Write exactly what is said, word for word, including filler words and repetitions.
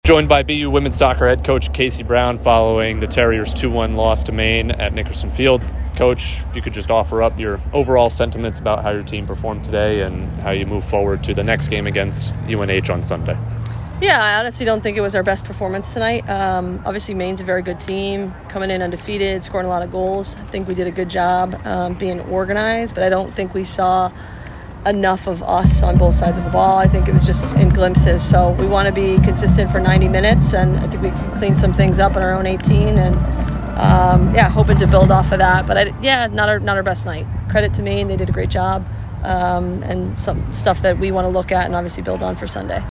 Joined by B U women's soccer head coach Casey Brown following the Terriers two one loss to Maine at Nickerson Field. Coach, if you could just offer up your overall sentiments about how your team performed today and how you move forward to the next game against U N H on Sunday. Yeah, I honestly don't think it was our best performance tonight. Um, obviously, Maine's a very good team, coming in undefeated, scoring a lot of goals. I think we did a good job um, being organized, but I don't think we saw enough of us on both sides of the ball. I think it was just in glimpses. So we want to be consistent for ninety minutes, and I think we can clean some things up in our own eighteen, and um, yeah, hoping to build off of that. But I, yeah, not our not our best night. Credit to Maine, they did a great job, um, and some stuff that we want to look at and obviously build on for Sunday.